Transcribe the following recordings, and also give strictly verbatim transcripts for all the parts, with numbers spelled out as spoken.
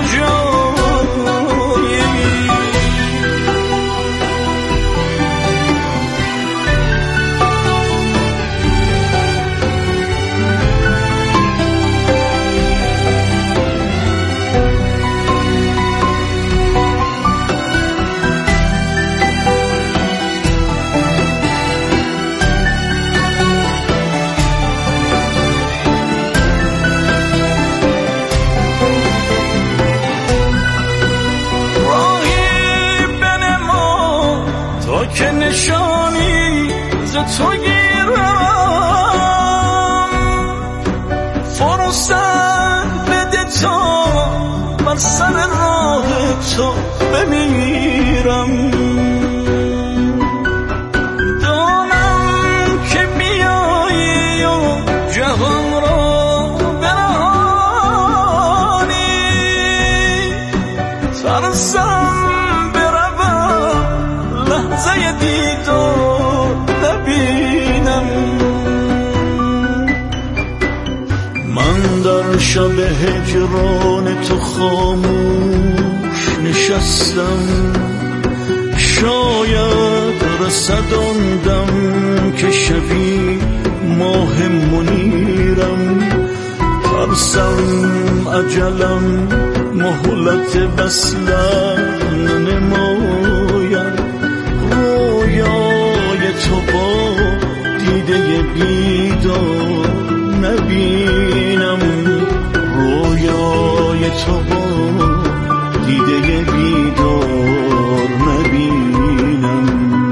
کجایی. که نشانی ز تو گیرم، فرصت بده تا بر سر راه تو بمیرم. دانم که بیایی و جهان را برانی، ترسم لحظه دیدار نبینم. من در شب هجران تو خاموش نشستم، شاید رسد آن دم که شبی ماه منیرم. ترسم اجلم مهلت وصلم ننماید، رویای تو با دیده بیدار نبینم. رویای تو با دیده بیدار نبینم.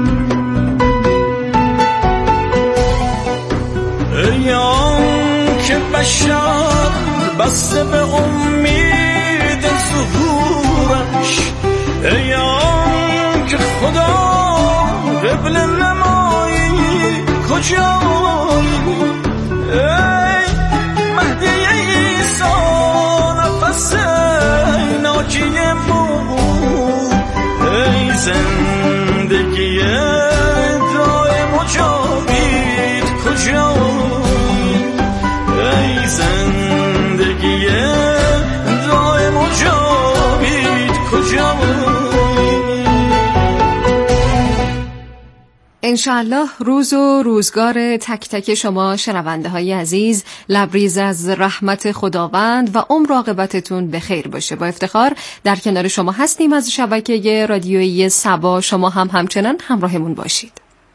ایام که بشر بسته به امید ظهورش، ایام که خدا قبل نمایی کجایی. ای مهدی عیسی نفس ناجی بود، ای زندگی دائم و جاوید کجایی. ای زندگی دائم و جاوید کجایی. انشاءالله روز و روزگار تک تک شما شنونده های عزیز لبریز از رحمت خداوند و عمر و عاقبتتون به خیر باشه. با افتخار در کنار شما هستیم از شبکه رادیویی سبا. شما هم همچنان همراهمون باشید.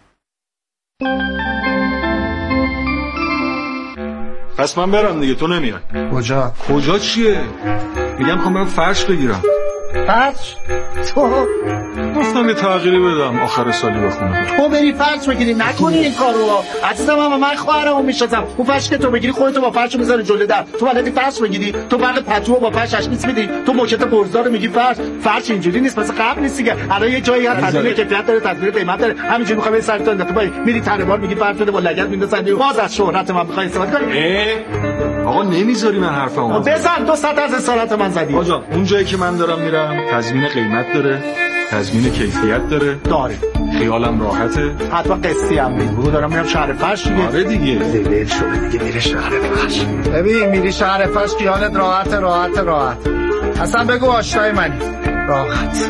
پس من برم دیگه، تو نمیای. کجا؟ کجا چیه؟ میگم خواهم برم فرش بگیرم. فرش؟ تو؟ گفتم یه تغییری بدم آخر سالی بخونم. تو بری فرش بگیری، نکنی این کارو. عزیزم هم من خواهرمو میشناسم. اون فرش که تو بگیری خودتو با فرش میذاری جلوی در. تو بلدی فرش بگیری؟ تو برق پتو با فرش اشمیس میدی؟ تو موکت برزدار میگی فرش. فرش اینجوری نیست، مثل قبل نیست دیگه. الان یه جایی هست تدوین کیفیت داره، تدوین قیمت داره. همینجوری میخوای سر تو انداختی، با میری تنبار میگی فرش بده با لگد میندازن. باز از شهرت من میخوای استفاده کنی؟ آقا نمیذاری من حرفمو بزن. دو ساعت از اصالت من زدی. آقا اون جایی که من دارم میرم تضمین قیمت داره، تضمین کیفیت داره. داره. خیالم راحته. حتما قسطی هم میگم. دارم میرم شهر فرش دیگه. آره دیگه. دل شده دیگه میره شهر فرش. ببین میری شهر فرش خیالت راحت راحت راحت. اصلا بگو آشنای منی. راحت.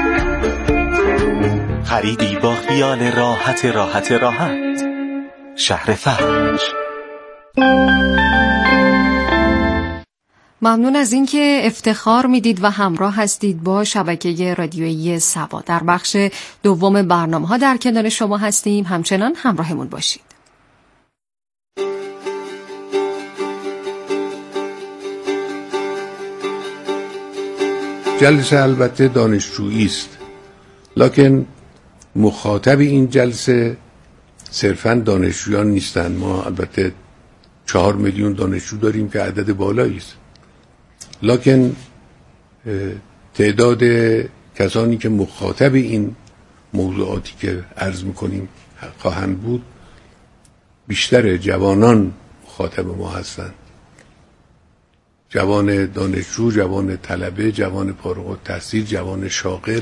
خریدی با خیال راحت راحت راحت. شهر فرش. ممنون از اینکه افتخار میدید و همراه هستید با شبکه رادیویی سبا. در بخش دوم برنامه‌ها در کنار شما هستیم، همچنان همراهمون باشید. جلسه البته دانشجویی است، لکن مخاطب این جلسه صرفاً دانشجویان نیستند. ما البته چهار میلیون دانشجو داریم که عدد بالایی است، لکن تعداد کسانی که مخاطب این موضوعاتی که عرض میکنیم خواهند بود بیشتر جوانان مخاطب ما هستند. جوان دانشجو، جوان طلبه، جوان فارغ التحصیل، جوان شاغل،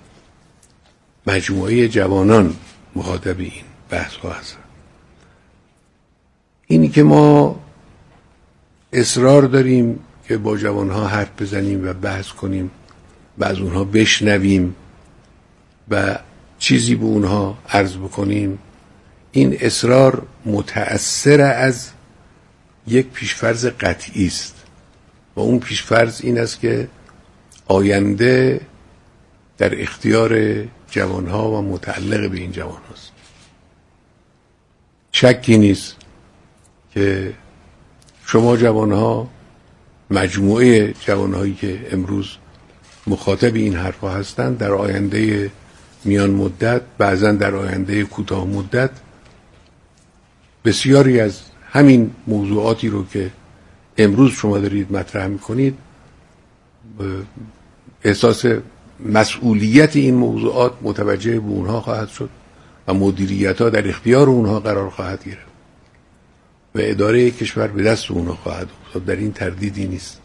مجموعه جوانان مخاطب این بحث ها هستند. اینی که ما اصرار داریم که با جوانها حرف بزنیم و بحث کنیم و از اونها بشنویم و چیزی به اونها عرض بکنیم، این اصرار متأثر از یک پیشفرض قطعی است و اون پیشفرض این است که آینده در اختیار جوانها و متعلق به این جوان هست. شکی نیست که شما جوانها، مجموعه جوانهایی که امروز مخاطب این حرفها هستند، در آینده میان مدت، بعضا در آینده کوتاه مدت، بسیاری از همین موضوعاتی رو که امروز شما دارید مطرح میکنید، احساس مسئولیت این موضوعات متوجه به اونها خواهد شد و مدیریت ها در اختیار اونها قرار خواهد گرفت و اداره کشور به دست اونها خواهد افتاد. در این تردیدی نیست.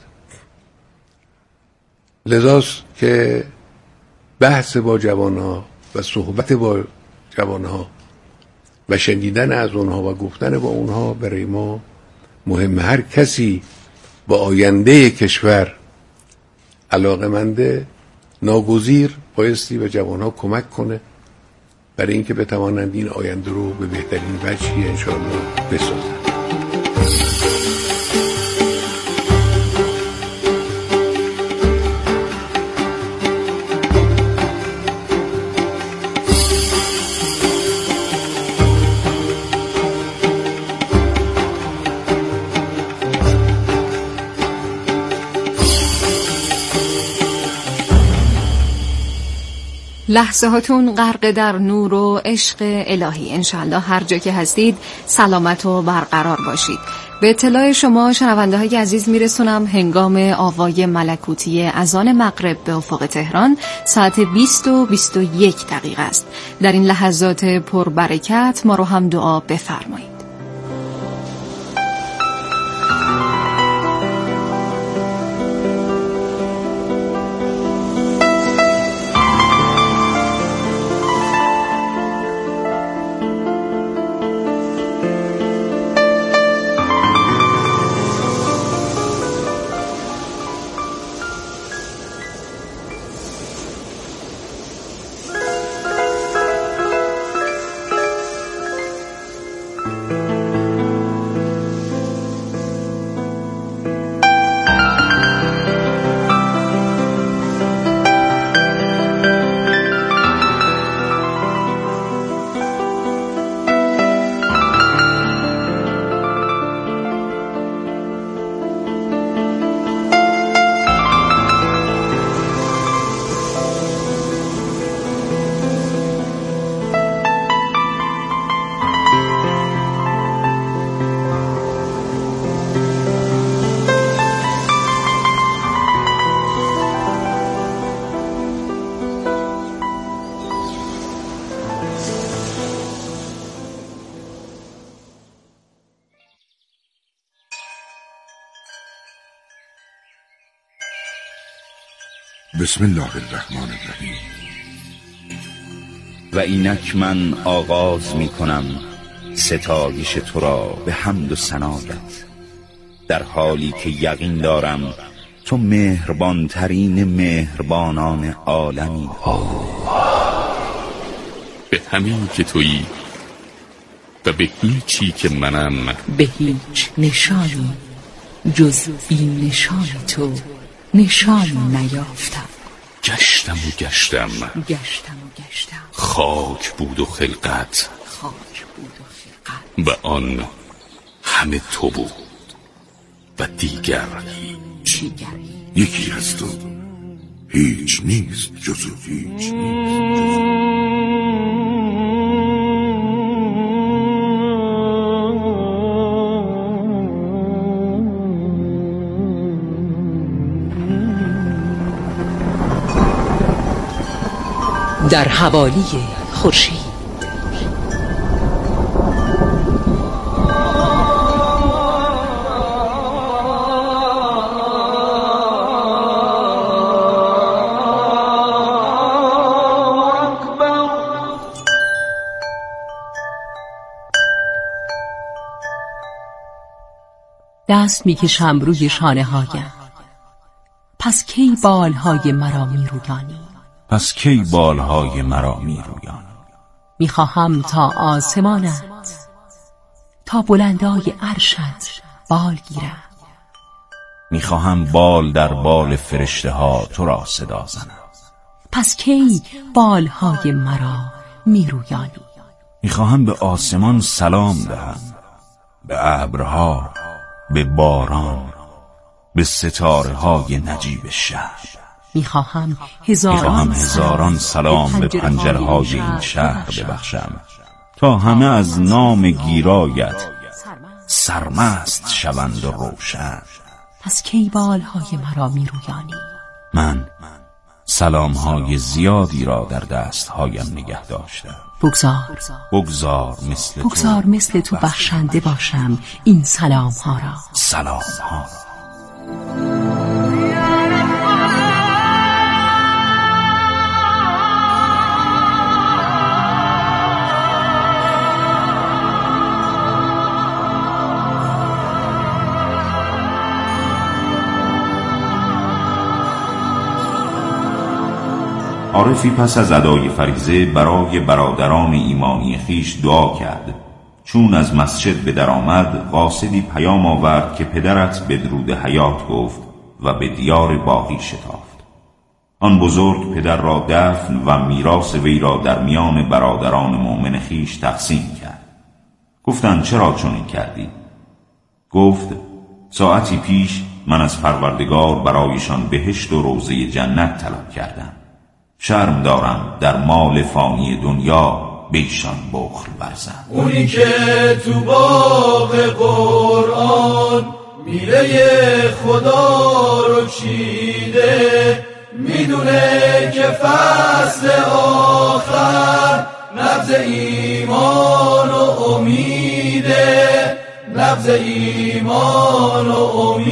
لذاست که بحث با جوانها و صحبت با جوانها و شنیدن از اونها و گفتن با اونها برای ما مهمه. هر کسی با آینده کشور علاقه‌منده، ناگزیر بایستی به جوانها کمک کنه برای اینکه بتوانند این آینده رو به بهترین وجهی انشاءالله بسازند. لحظه هاتون غرق در نور و عشق الهی. انشالله هر جا که هستید سلامت و برقرار باشید. به اطلاع شما شنونده های عزیز میرسونم هنگام آوای ملکوتی اذان مغرب به افق تهران ساعت بیست و بیست و یک دقیقه است. در این لحظات پربرکت ما رو هم دعا بفرمایید. بسم الله الرحمن الرحیم. و اینک من آغاز می کنم ستایش تو را به حمد و ثنایت، در حالی که یقین دارم تو مهربان ترین مهربانان عالمی. به همین که تویی و به هیچی که منم، به هیچ نشانی جز این نشان تو نشان نیافتم. گشتم و گشتم گشتم و گشتم خاک بود و خلقت، خاک بود و خلقت، و آن همه تو بود و دیگر چیگر یکی هست و هیچ نیست جز هیچ نیست. در حوالی خورشید. دست میکشم روی شانه هایم، پس کی بالهای مرا می رویانی؟ پس کی بالهای مرا می رویانی؟ میخواهم تا آسمانت، تا بلندای عرشت بال گیرم. میخواهم بال در بال فرشته ها تو را صدا زنم. پس کی بالهای مرا می رویانی؟ میخواهم به آسمان سلام دهم، به ابرها، به باران، به ستاره های نجیب شهر. میخواهم هزاران, میخواهم هزاران سلام به پنجره های این شهر ببخشم تا همه از نام گیرایت سرمست شوند و روشن. پس کی بالهای مرا می رویانی؟ من سلامهای زیادی را در دستهایم نگه داشتم. بگذار بگذار مثل بگذار تو مثل تو بخشنده باشم این سلام ها را. سلام ها را. عارفی پس از ادای فریضه برای برادران ایمانی خیش دعا کرد. چون از مسجد به در آمد، قاصدی پیام آورد که پدرت به درود حیات گفت و به دیار باقی شتافت. آن بزرگ پدر را دفن و میراث وی را در میان برادران مؤمن خیش تقسیم کرد. گفتند چرا چنین کردی؟ گفت ساعتی پیش من از پروردگار برایشان بهشت و روضه جنت طلب کردم. شرم دارم در مال فانی دنیا بیشان بخل ورزم. اونی که تو باغ قرآن میله خدا رو چیده، میدونه که فصل آخر نبض ایمان و امیده، نبض ایمان و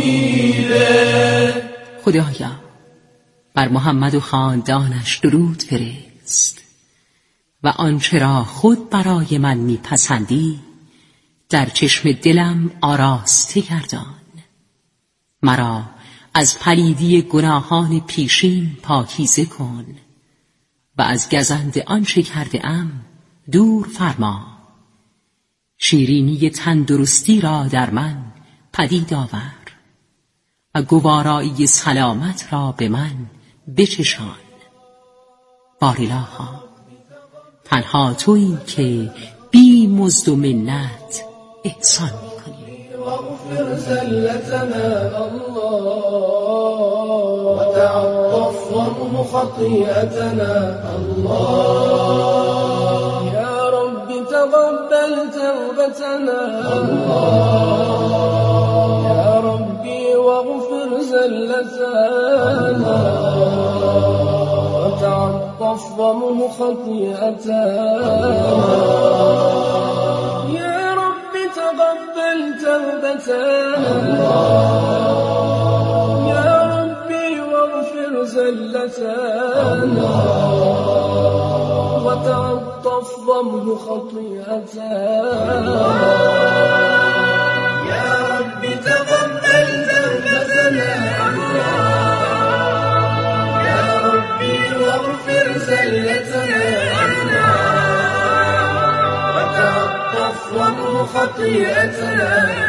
امیده. خدایا بر محمد و خاندانش درود فرست و آنچه را خود برای من میپسندی در چشم دلم آراسته گردان. مرا از پلیدی گناهان پیشین پاکیزه کن و از گزند آنچه کرده ام دور فرما. شیرینی تندرستی را در من پدید آور و گوارایی سلامت را به من بچشان. باریلاها تنها تویی که بی مزد و منت احسان میکنی. واغفر زلتنا الله وتعطف وامح خطيئتنا الله يا رب تقبل توبتنا الله يا ربي واغفر زلتنا وتعطف وامح خطيئتنا يا رب تقبل توبتنا يا ربي واغفر زلتنا وتعطف وامح خطيئتنا يا رب تقبل توبتنا يا ربي واغفر زلتنا وتعطف وامح خطيئتنا.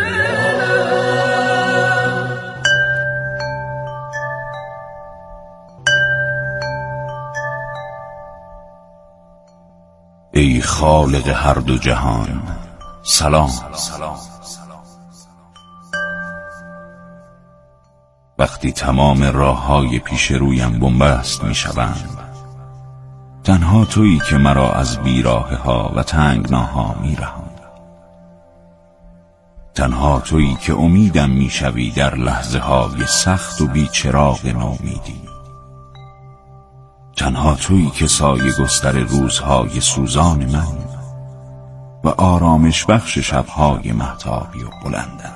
ای خالق هر دو جهان سلام. وقتی تمام راه‌های پیش رویم بنبست می‌شوند، تنها تویی که مرا از بیراهه‌ها و تنگناها می‌رهانی. تنها تویی که امیدم می‌شوی در لحظه‌های سخت و بی‌چراغ نومیدی. تنها تویی که سایه گستر روزهای سوزان من و آرامش بخش شبهای مهتابی و بلندم.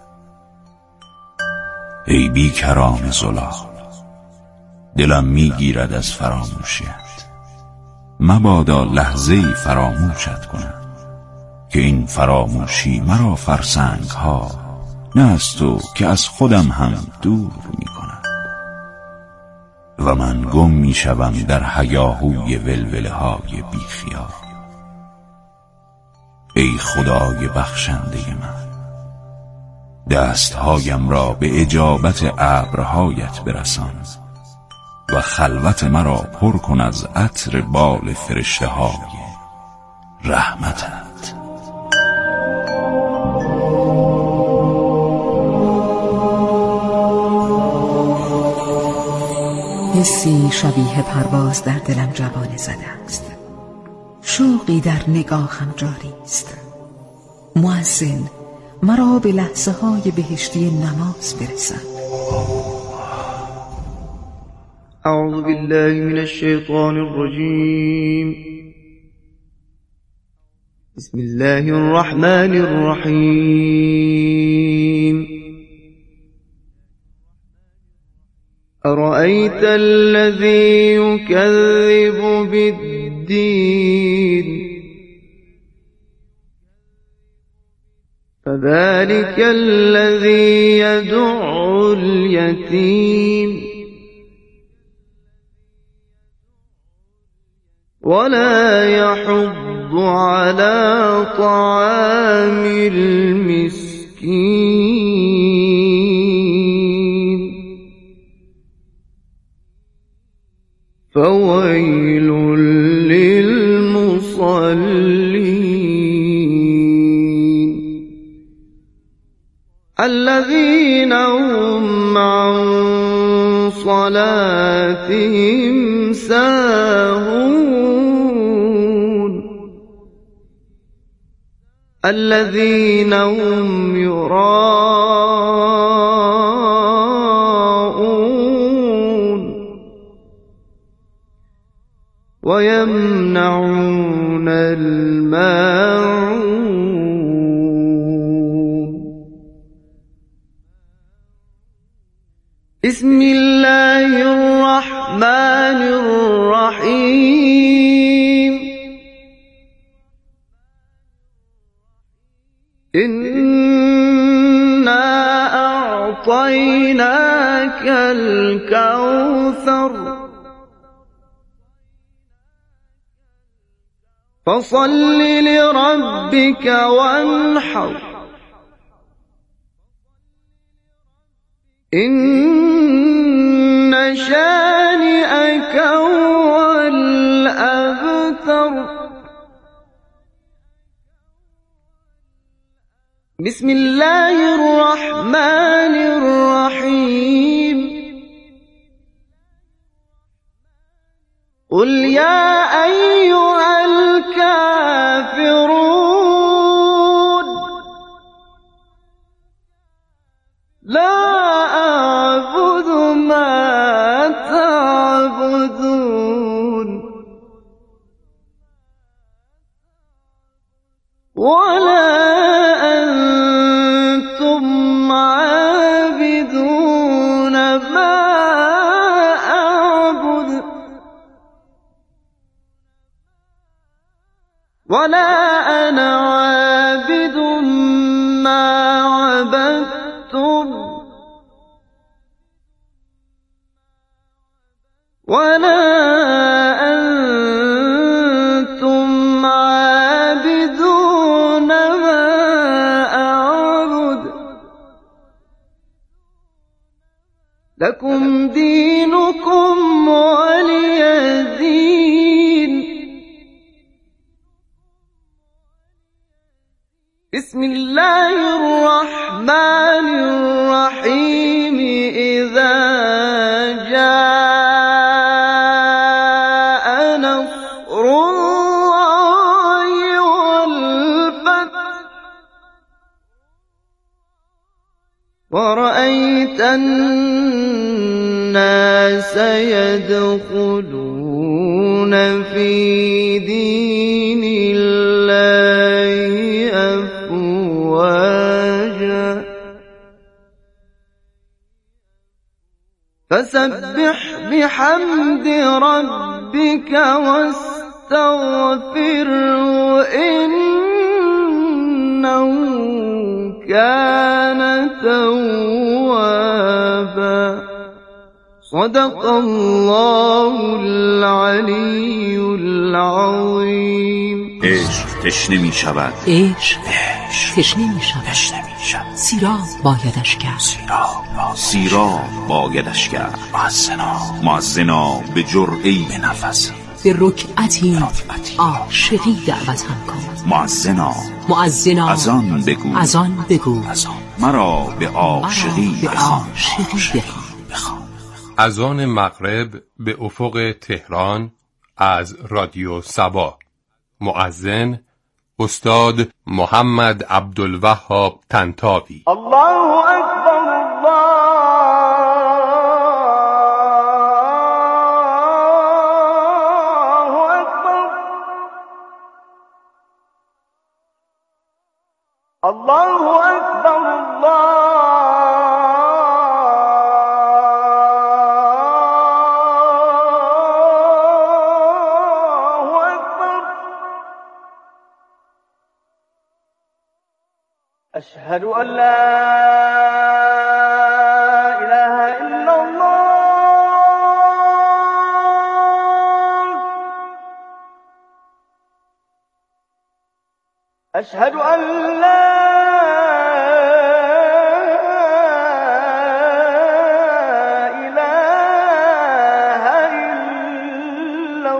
ای بیکران زلال، دلم میگیرد از فراموشیت. مبادا لحظه‌ای فراموشت کنم که این فراموشی مرا فرسنگ ها نه از تو که از خودم هم دور می کنم. و من گم می شوم در هیاهوی ولوله های بیخیال. ای خدای بخشنده من، دستهایم را به اجابت ابرهایت برسان و خلوت مرا پر کن از عطر بال فرشته های رحمتت. حسی شبیه پرواز در دلم جوانه زده است. شوقی در نگاهم جاری است. مؤذن مرا به لحظه های بهشتی نماز برسد. اعوذ بالله من الشیطان الرجیم. بسم الله الرحمن الرحیم. أرأيت الذي يكذب بالدين فذلك الذي يدع اليتيم ولا يحض على طعام المسكين فويل للمصلين الذين هم عن صلاتهم ساهون الذين هم يراءون ويمنعون الماعون. بسم الله الرحمن الرحيم. إنا أعطيناك الكوثر فصل لربك وانحر إن شانئك هو الأبتر. بسم الله الرحمن الرحيم. قل يا أيها الكافرون لا أعبد ما تعبدون ولا أنتم عابدون ما أعبد ولا أنا عابد ما عبدتم ولا أنتم عابدون ما أعبد لكم دينكم ولي دين. بسم الله الرحمن الرحيم. إذا جاء نصر الله والفتح ورأيت الناس يدخلون في دين الله أفواجا فسبح بحمد ربك واستغفره إنه كان توابا. صدق الله العلی العظیم. عشق تشنه می شود، عشق تشنه می شود، سیراب بایدش کرد، سیراب بایدش کرد. مؤذنا مؤذنا به جرعه‌ای به نفس، به رکعتی عاشقی دعوتم کن. مؤذنا مؤذنا از آن بگو، از آن بگو مرا به عاشقی بخوان. از آن مغرب به افق تهران از رادیو سبا. مؤذن استاد محمد عبدالوهاب طنطاوی. الله اکبر الله اکبر الله اکبر الله أشهد أن لا إله إلا الله. أشهد أن لا إله إلا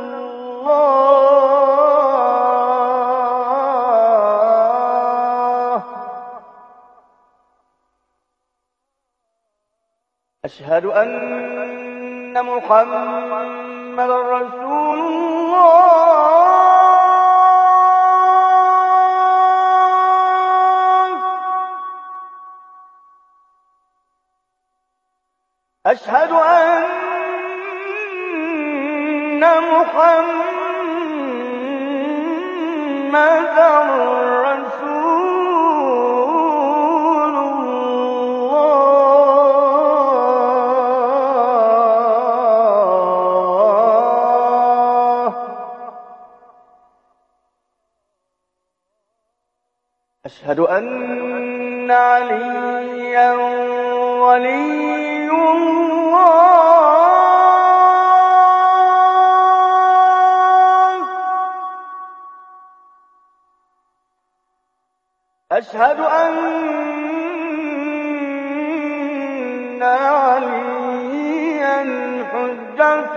الله. أشهد أن محمد رسول الله. أشهد أن محمد رسول الله. أشهد أن عليا ولي الله. أشهد أن عليا حجة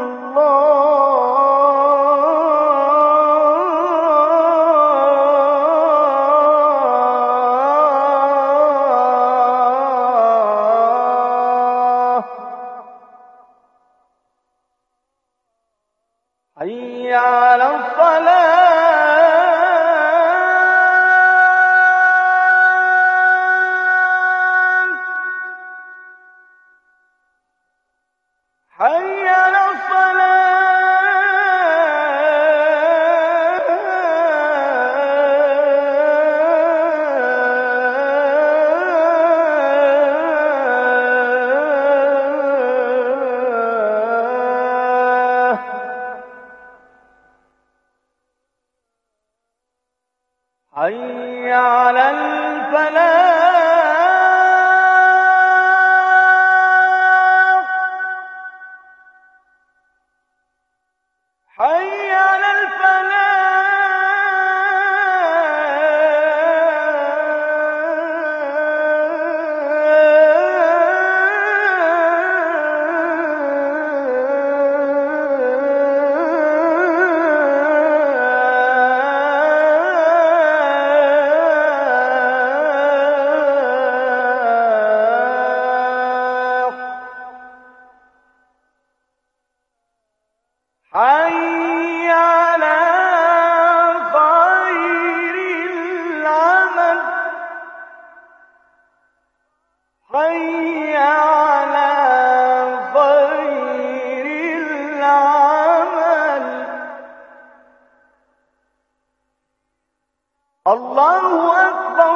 الله. حي على الصلاة. حي على الصلاة. حي على الفلاح. حي على الفلاح. حي على خير العمل. حي على خير العمل. الله أكبر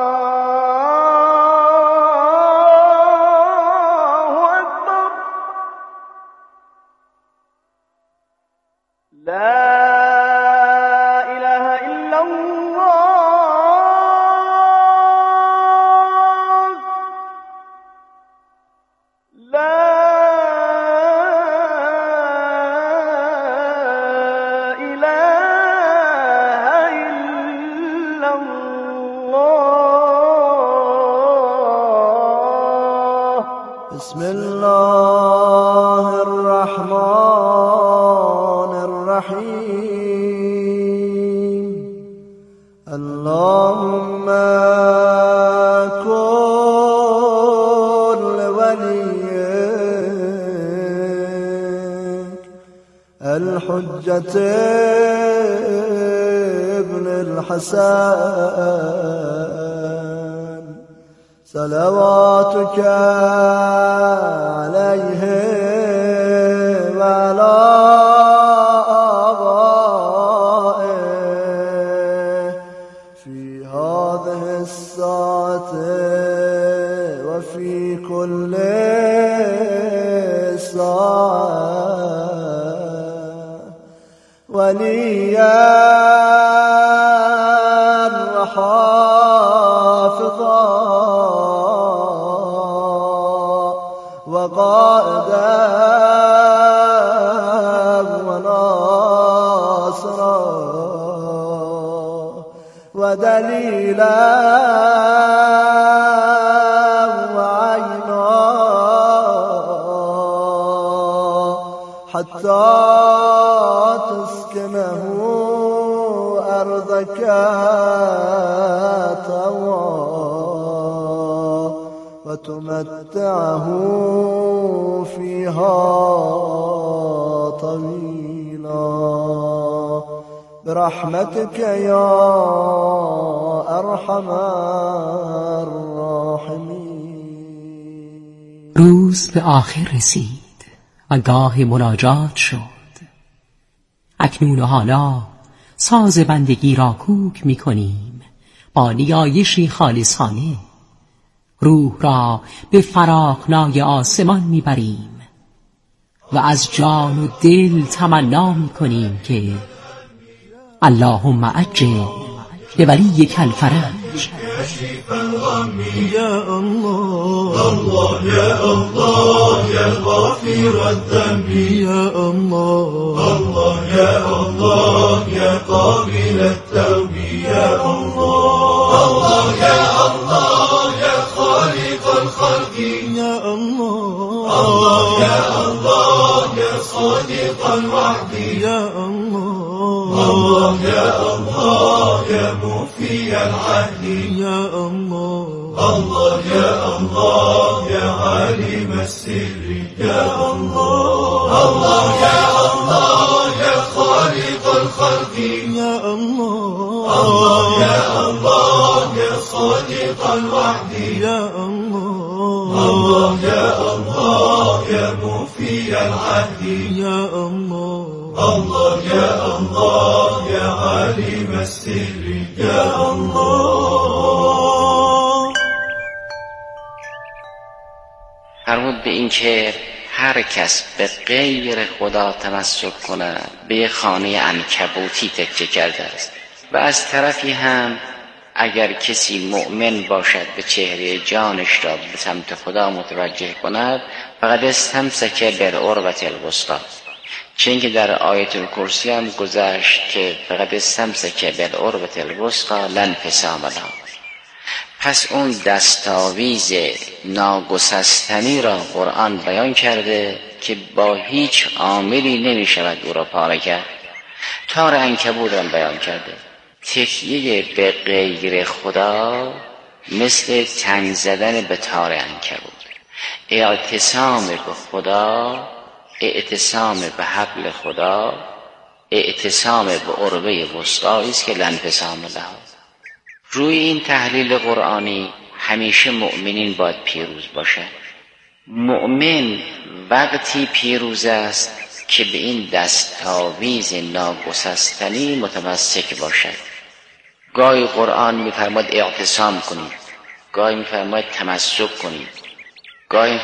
الله أكبر. بسم الله الرحمن الرحیم اللهم کن لولیک الحجة ابن الحسن صلواتك عليه وعلى آبائه في هذه الساعة وفي كل ساعة وليا وحافظا وقائدا وناصرا ودليلا وعينا حتى تسكنه أرضك طوعا وتمتعه فيها طويلا برحمتك يا أرحم الراحمين. روز به آخر رسید و گاه مناجات شد. اکنون و حالا ساز بندگی را کوک می کنیم با نیایشی خالصانه. روح را به فراخنای آسمان می بریم و از جان و دل تمنا می کنیم که اللهم عجل لولیک الفرج. يا الله الله يا الله يا غافر الذنب يا الله الله يا الله يا قابل التوب يا الله الله يا الله يا خالق الخلق يا الله الله يا الله يا صادق الوعد يا الله الله يا الله يا موفي العهد يا الله الله يا الله يا عالم السر يا الله الله يا الله يا خالق الخلق يا الله الله يا الله يا صادق الوعد يا الله الله يا الله يا موفي العهد يا الله الله يا الله يا عالم السر يا الله. مربوط به این که هر کس به غیر خدا تمسک کند به خانه عنکبوتی تکیه کرده است و از طرفی هم اگر کسی مؤمن باشد به چهره جانش را به سمت خدا متوجه کند فقد استمسک بالعروة الوثقی، چون که در آیت الکرسی هم گذشت که فقد استمسک بالعروة الوثقی لا انفصام لها. پس اون دستاویز ناگسستنی را قرآن بیان کرده که با هیچ عاملی نمی شود او را پاره کرد. تار عنکبوت را بیان کرده. تکیه به غیر خدا مثل تنگ زدن به تار عنکبوت. اعتصام به خدا، اعتصام به حبل خدا، اعتصام به عروة وثقی است که لا انفصام لها. روی این تحلیل قرآنی همیشه مؤمنین باید پیروز باشند. مؤمن وقتی پیروز است که به این دستاویز ناگسستنی متمسک باشد. گاهی قرآن می‌فرماید اعتصام کنید، گاهی می‌فرماید تمسک کنید، گاهی